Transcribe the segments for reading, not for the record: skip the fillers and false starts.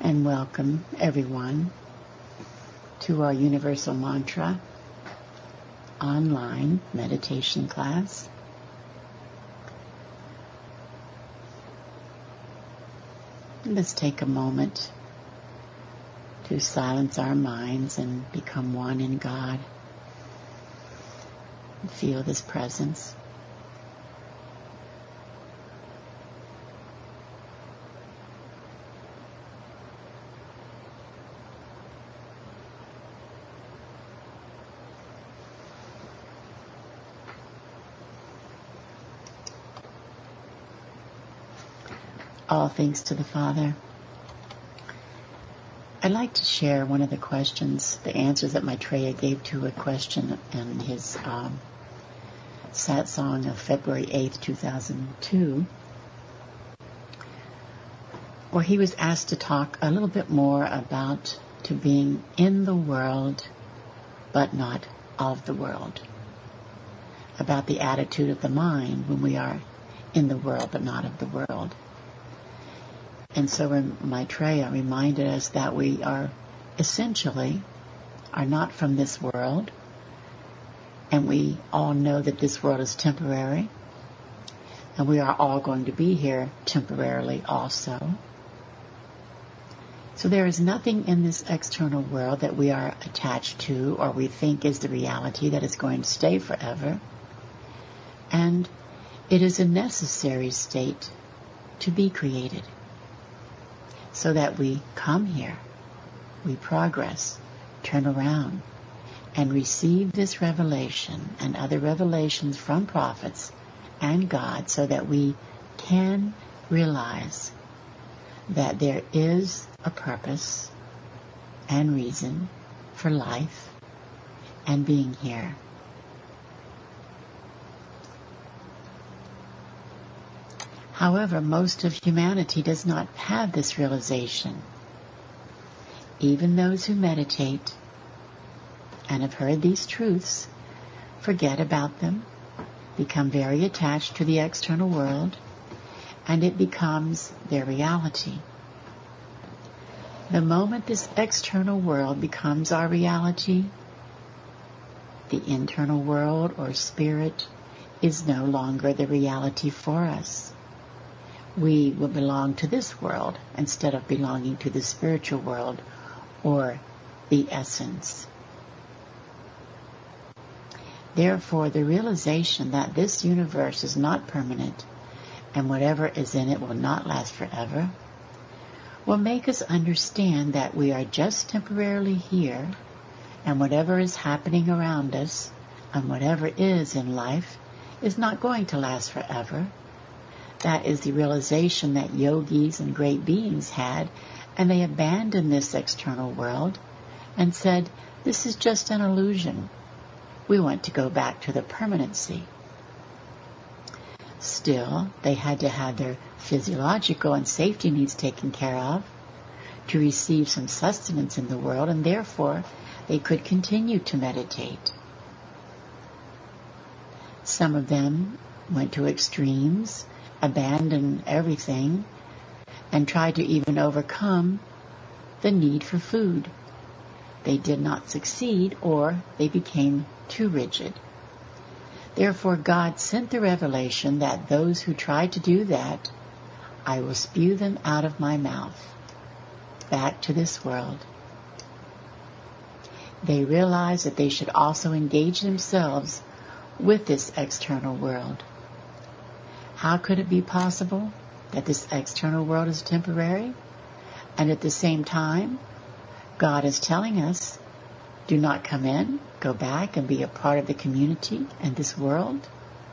and welcome everyone to our Universal Mantra online meditation class. Let's take a moment to silence our minds and become one in God. Feel this presence. All thanks to the Father. I'd like to share one of the questions, the answers that Maitreya gave to a question in his satsang of February 8th, 2002, where he was asked to talk a little bit more about to being in the world but not of the world, about the attitude of the mind when we are in the world but not of the world. And so Maitreya reminded us that we are essentially are not from this world, and we all know that this world is temporary, and we are all going to be here temporarily also. So there is nothing in this external world that we are attached to or we think is the reality that is going to stay forever. And it is a necessary state to be created, so that we come here, we progress, turn around, and receive this revelation and other revelations from prophets and God, so that we can realize that there is a purpose and reason for life and being here. However, most of humanity does not have this realization. Even those who meditate and have heard these truths forget about them, become very attached to the external world, and it becomes their reality. The moment this external world becomes our reality, the internal world or spirit is no longer the reality for us. We will belong to this world instead of belonging to the spiritual world or the essence. Therefore, the realization that this universe is not permanent and whatever is in it will not last forever will make us understand that we are just temporarily here, and whatever is happening around us and whatever is in life is not going to last forever. That is the realization that yogis and great beings had, and they abandoned this external world and said, this is just an illusion. We want to go back to the permanency. Still, they had to have their physiological and safety needs taken care of to receive some sustenance in the world, and therefore they could continue to meditate. Some of them went to extremes, abandoned everything, and tried to even overcome the need for food. They did not succeed, or they became too rigid. Therefore, God sent the revelation that those who try to do that, I will spew them out of my mouth, back to this world. They realized that they should also engage themselves with this external world. How could it be possible that this external world is temporary, and at the same time, God is telling us, do not come in, go back and be a part of the community and this world?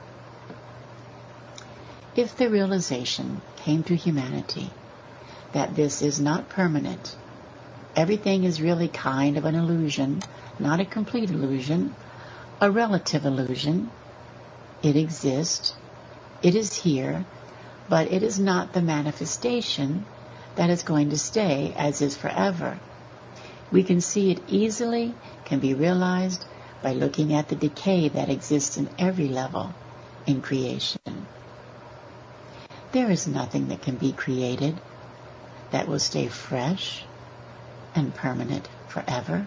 If the realization came to humanity that this is not permanent, everything is really kind of an illusion, not a complete illusion, a relative illusion, it exists, it is here, but it is not the manifestation that is going to stay as is forever. We can see it easily, can be realized by looking at the decay that exists in every level in creation. There is nothing that can be created that will stay fresh and permanent forever.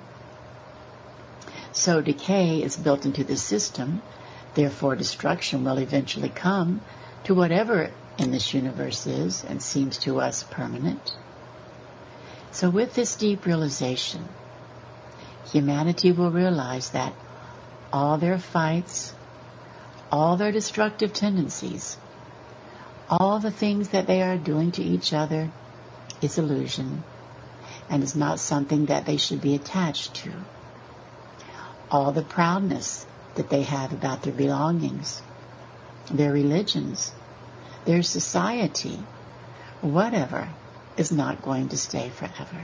So decay is built into the system, therefore destruction will eventually come to whatever in this universe is and seems to us permanent. So with this deep realization, humanity will realize that all their fights, all their destructive tendencies, all the things that they are doing to each other is illusion and is not something that they should be attached to. All the proudness that they have about their belongings, their religions, their society, whatever, is not going to stay forever.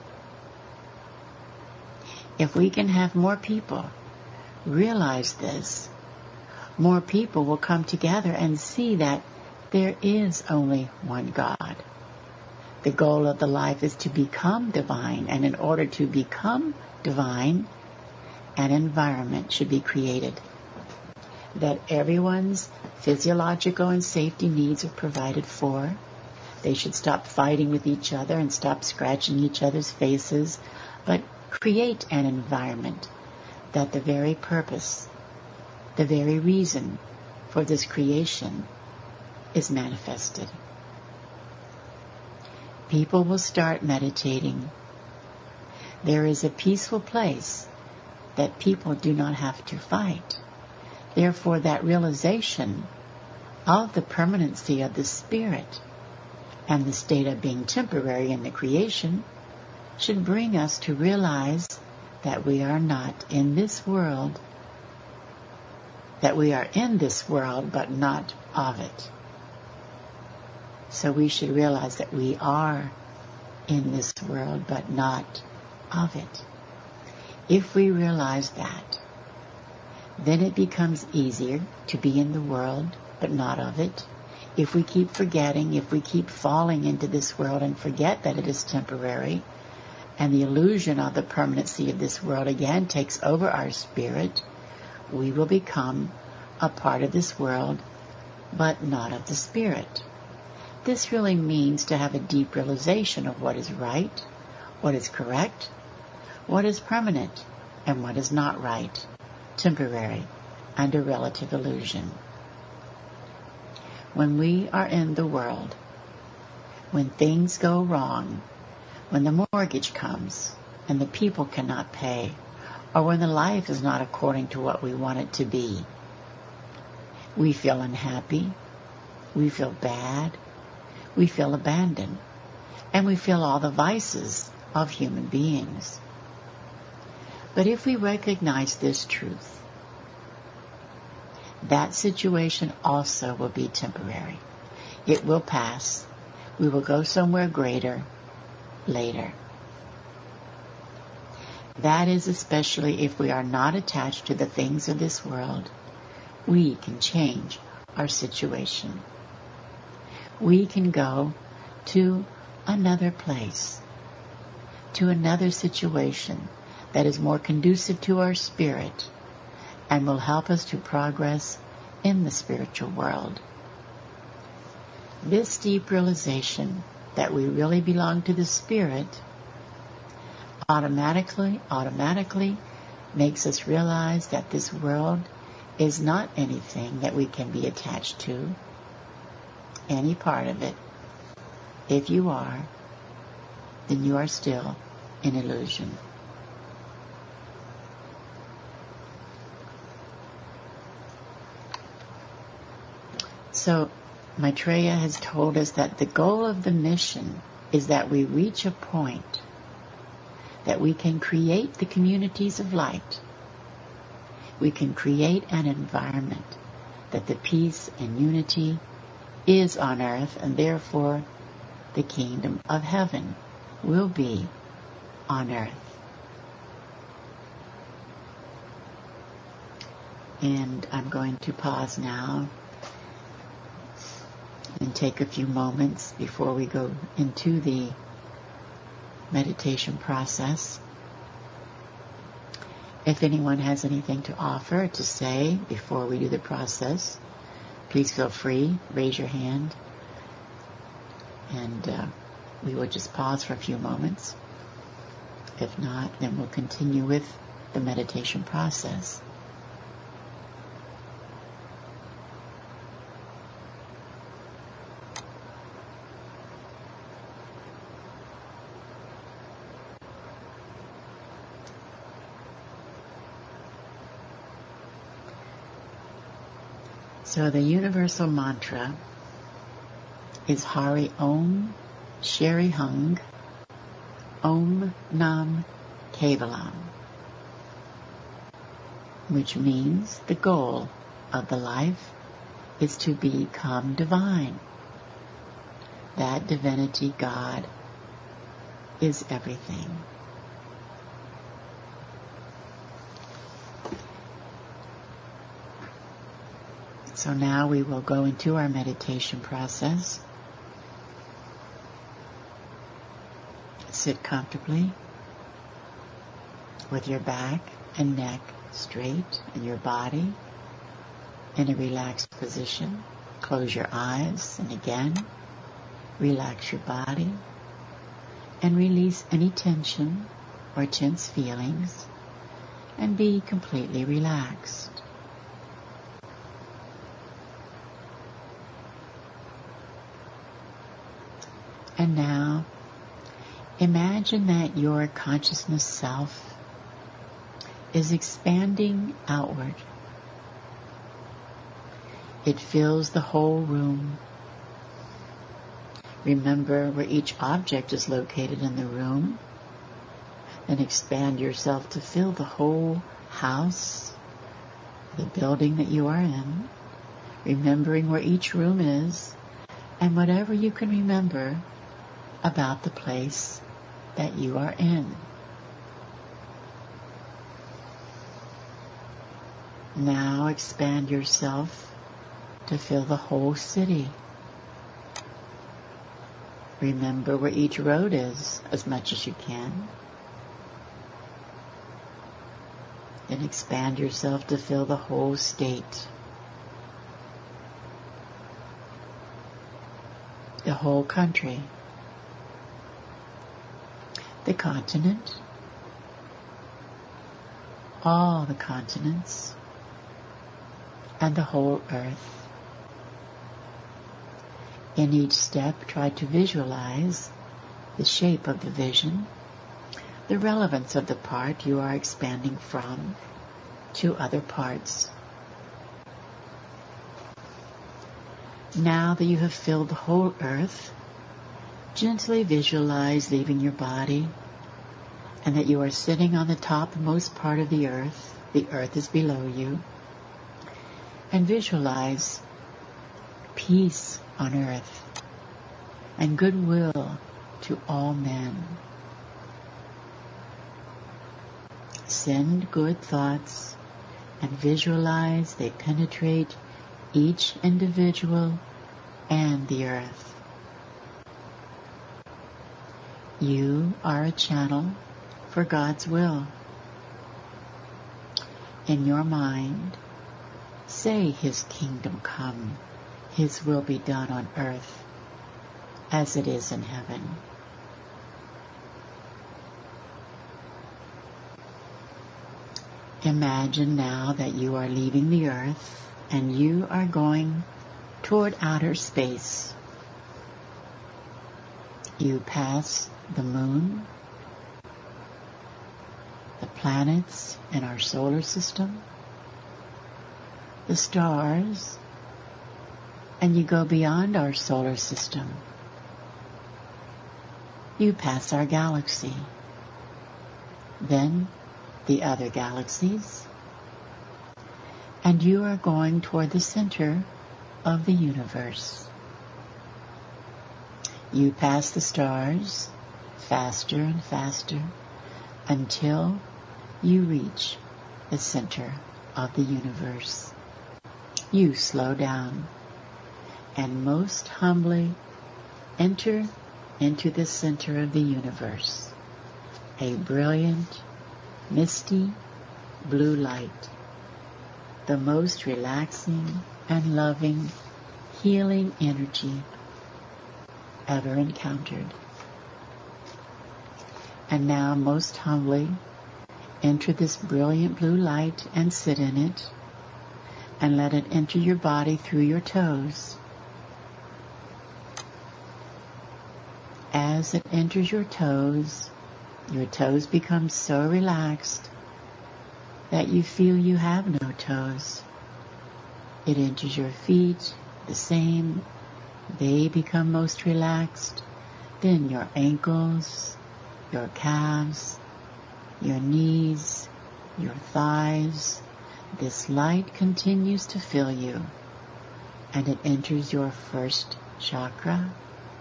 If we can have more people realize this, more people will come together and see that there is only one God. The goal of the life is to become divine, and in order to become divine, an environment should be created that everyone's physiological and safety needs are provided for. They should stop fighting with each other and stop scratching each other's faces, but create an environment that the very purpose, the very reason for this creation is manifested. People will start meditating. There is a peaceful place that people do not have to fight. Therefore, that realization of the permanency of the spirit and the state of being temporary in the creation should bring us to realize that we are not in this world, that we are in this world but not of it. So we should realize that we are in this world but not of it. If we realize that, then it becomes easier to be in the world but not of it. If we keep forgetting, if we keep falling into this world and forget that it is temporary, and the illusion of the permanency of this world again takes over our spirit, we will become a part of this world but not of the spirit. This really means to have a deep realization of what is right, what is correct, what is permanent, and what is not right, temporary, and a relative illusion. When we are in the world, when things go wrong, when the mortgage comes and the people cannot pay, or when the life is not according to what we want it to be, we feel unhappy, we feel bad, we feel abandoned, and we feel all the vices of human beings. But if we recognize this truth, that situation also will be temporary. It will pass. We will go somewhere greater later. That is especially if we are not attached to the things of this world. We can change our situation. We can go to another place, to another situation that is more conducive to our spirit and will help us to progress in the spiritual world. This deep realization that we really belong to the spirit automatically makes us realize that this world is not anything that we can be attached to, any part of it. If you are, then you are still in illusion. So Maitreya has told us that the goal of the mission is that we reach a point that we can create the communities of light. We can create an environment that the peace and unity is on earth, and therefore the kingdom of heaven will be on earth. And I'm going to pause now and take a few moments before we go into the meditation process. If anyone has anything to offer, to say before we do the process, please feel free, raise your hand, and we will just pause for a few moments. If not, then we'll continue with the meditation process. So the universal mantra is Hari Om Shri Hung Om Nam Kevalam, which means the goal of the life is to become divine. That divinity, God, is everything. So now we will go into our meditation process. Sit comfortably with your back and neck straight and your body in a relaxed position. Close your eyes and again relax your body and release any tension or tense feelings and be completely relaxed. And now, imagine that your consciousness self is expanding outward. It fills the whole room. Remember where each object is located in the room. Then expand yourself to fill the whole house, the building that you are in, remembering where each room is, and whatever you can remember about the place that you are in. Now expand yourself to fill the whole city. Remember where each road is as much as you can. And expand yourself to fill the whole state. The whole country. The continent, all the continents, and the whole earth. In each step, try to visualize the shape of the vision, the relevance of the part you are expanding from to other parts. Now that you have filled the whole earth, gently visualize leaving your body and that you are sitting on the topmost part of the earth. The earth is below you. And visualize peace on earth and goodwill to all men. Send good thoughts and visualize they penetrate each individual and the earth. You are a channel for God's will. In your mind, say His kingdom come, His will be done on earth as it is in heaven. Imagine now that you are leaving the earth and you are going toward outer space. You pass the moon, the planets in our solar system, the stars, and you go beyond our solar system. You pass our galaxy, then the other galaxies, and you are going toward the center of the universe. You pass the stars faster and faster until you reach the center of the universe. You slow down and most humbly enter into the center of the universe, a brilliant, misty blue light, the most relaxing and loving, healing energy ever encountered And now, most humbly, enter this brilliant blue light and sit in it, and let it enter your body through your toes. As it enters your toes become so relaxed that you feel you have no toes. It enters your feet, the same. They become most relaxed. Then your ankles, your calves, your knees, your thighs. This light continues to fill you, and it enters your first chakra,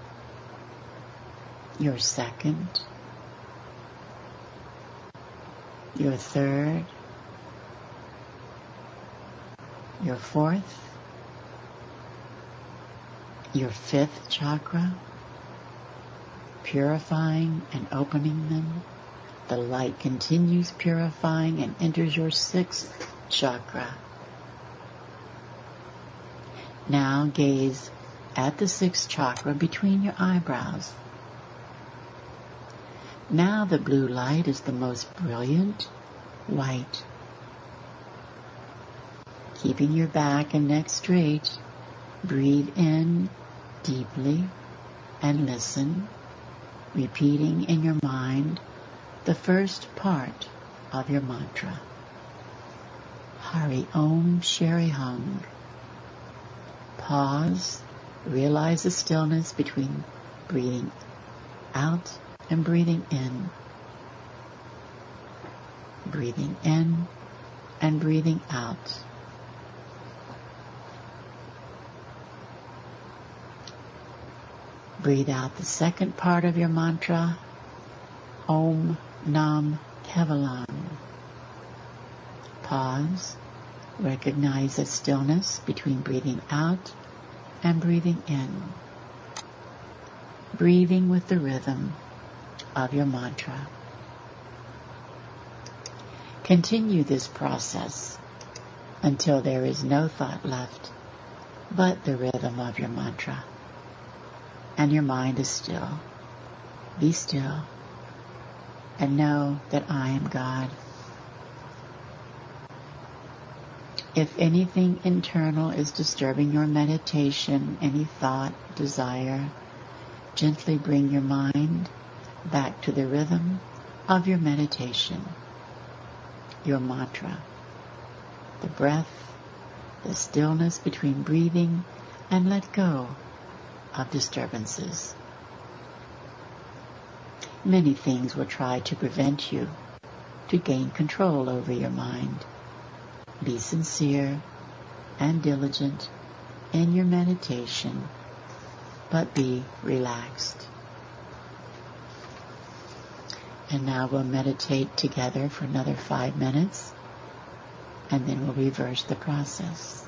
your second, your third, your fourth, your fifth chakra, purifying and opening them. The light continues purifying and enters your sixth chakra. Now gaze at the sixth chakra between your eyebrows. Now the blue light is the most brilliant white. Keeping your back and neck straight, breathe in deeply and listen, repeating in your mind the first part of your mantra. Hari Om Shri Hung. Pause, realize the stillness between breathing out and breathing in. Breathing in and breathing out. Breathe out the second part of your mantra, Om Nam Kevalam. Pause, recognize the stillness between breathing out and breathing in. Breathing with the rhythm of your mantra. Continue this process until there is no thought left but the rhythm of your mantra, and your mind is still. Be still and know that I am God. If anything internal is disturbing your meditation, any thought, desire, gently bring your mind back to the rhythm of your meditation, your mantra, the breath, the stillness between breathing, and let go of disturbances. Many things will try to prevent you to gain control over your mind. Be sincere and diligent in your meditation, but be relaxed. And now we'll meditate together for another 5 minutes, and then we'll reverse the process.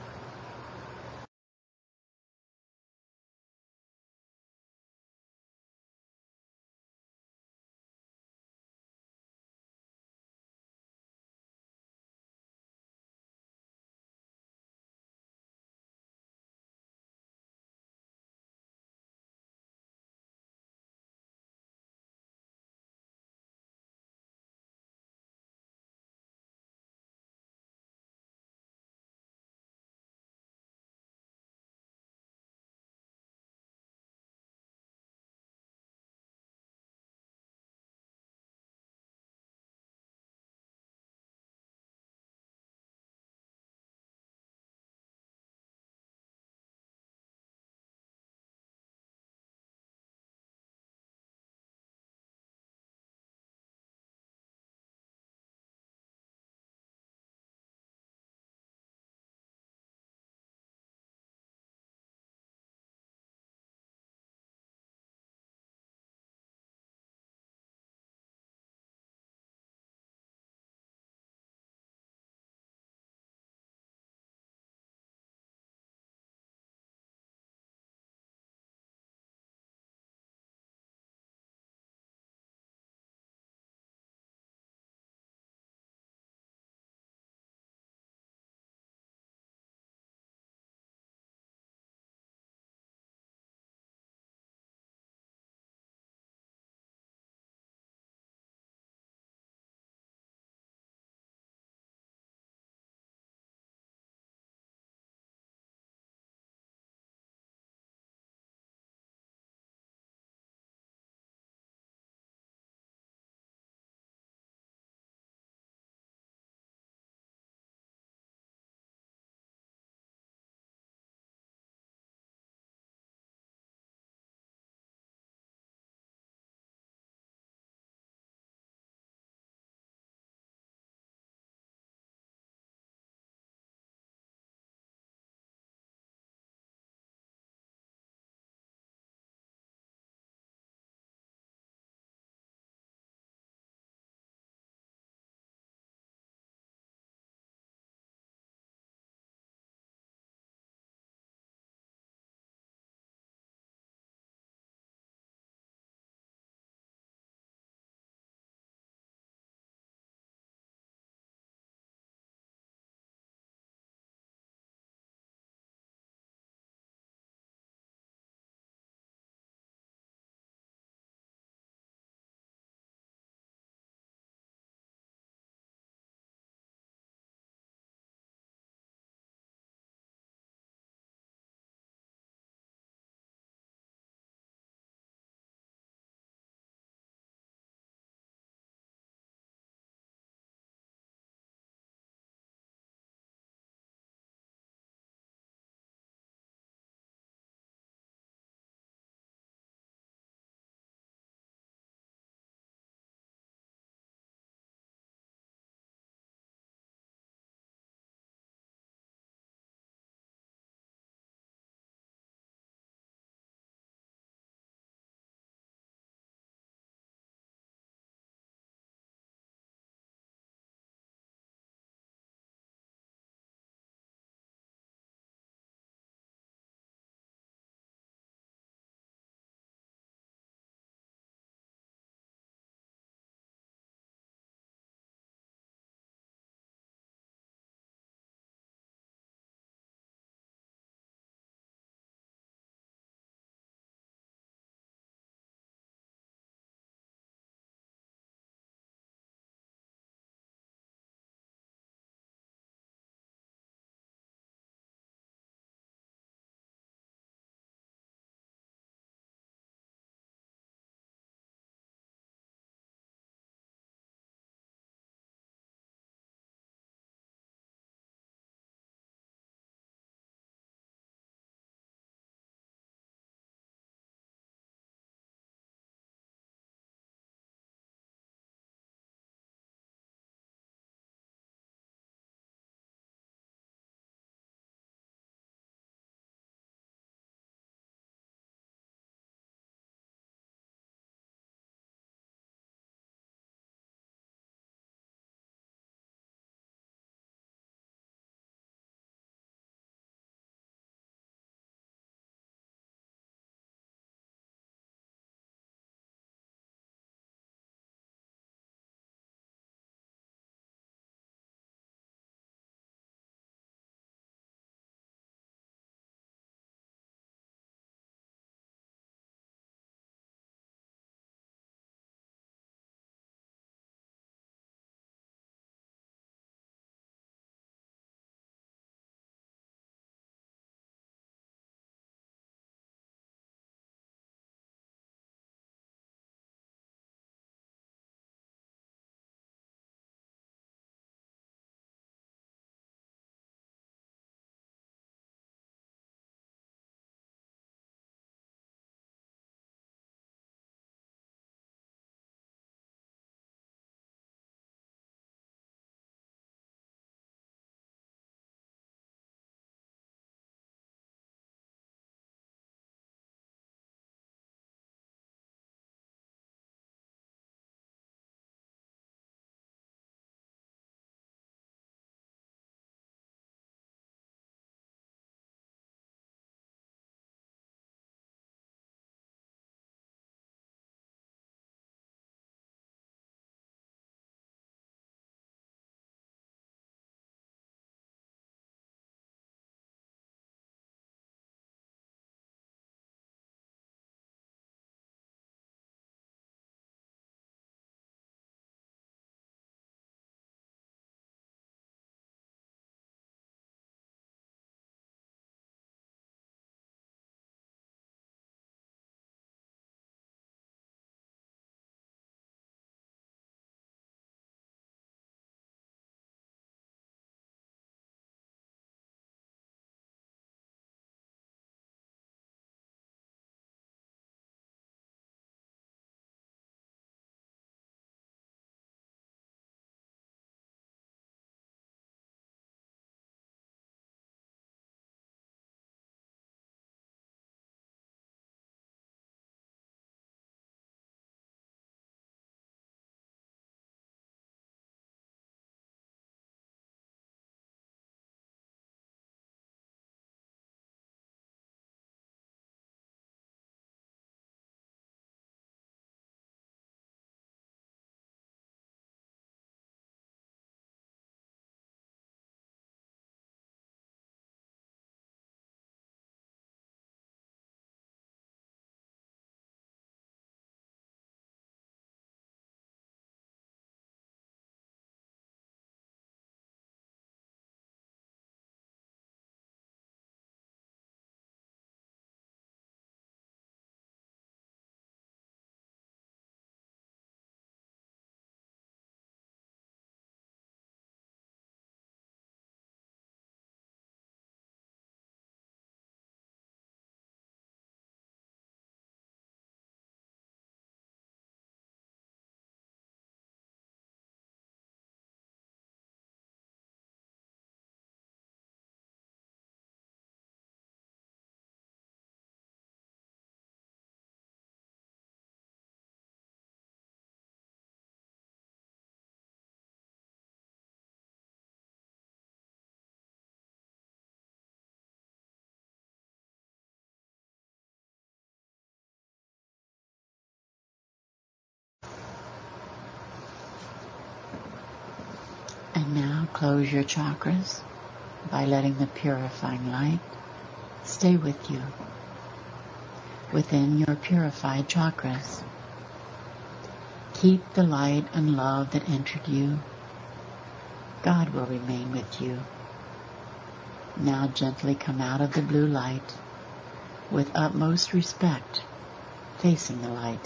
And now close your chakras by letting the purifying light stay with you within your purified chakras. Keep the light and love that entered you. God will remain with you. Now gently come out of the blue light with utmost respect, facing the light.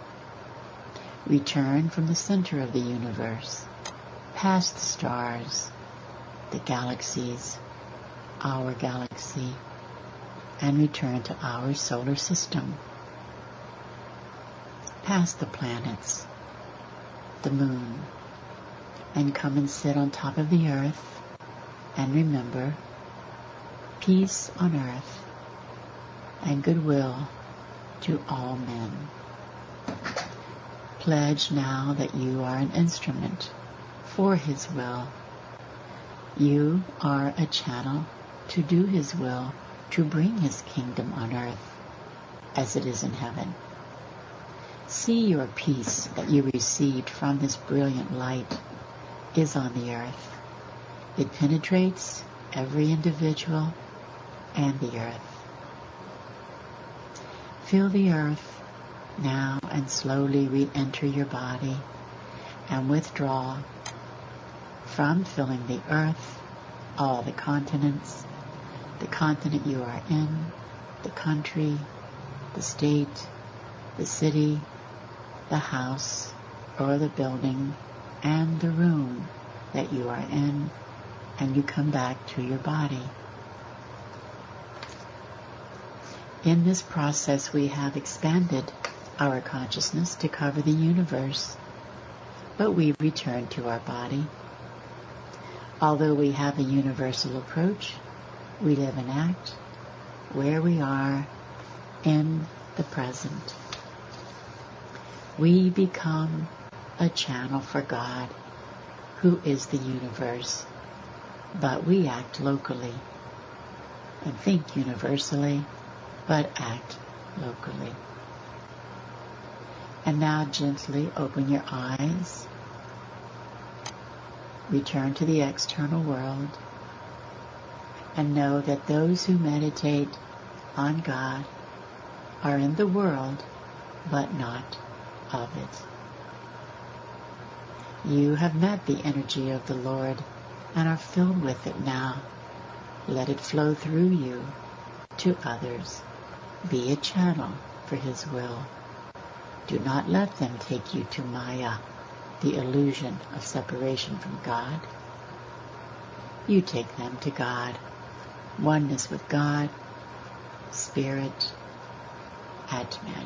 Return from the center of the universe, past the stars, the galaxies, our galaxy, and return to our solar system. Past the planets, the moon, and come and sit on top of the earth, and remember, peace on earth and goodwill to all men. Pledge now that you are an instrument for His will. You are a channel to do His will, to bring His kingdom on earth as it is in heaven. See your peace that you received from this brilliant light is on the earth. It penetrates every individual and the earth. Feel the earth now and slowly re-enter your body and withdraw from filling the earth, all the continents, the continent you are in, the country, the state, the city, the house or the building, and the room that you are in, and you come back to your body. In this process, we have expanded our consciousness to cover the universe, but we return to our body. Although we have a universal approach, we live and act where we are in the present. We become a channel for God, who is the universe, but we act locally and think universally, but act locally. And now gently open your eyes, return to the external world, and know that those who meditate on God are in the world, but not of it. You have met the energy of the Lord and are filled with it now. Let it flow through you to others. Be a channel for His will. Do not let them take you to Maya, the illusion of separation from God. You take them to God, oneness with God, Spirit, Atman.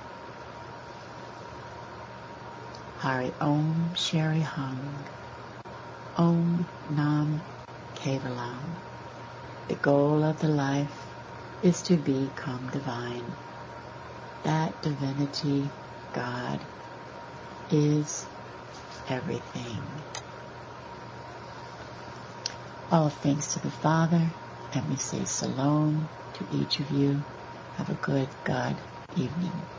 Hari Om Shri Hung. Om Nam Kevalam. The goal of the life is to become divine. That divinity, God, is everything. All thanks to the Father, and we say Shalom to each of you. Have a good God evening.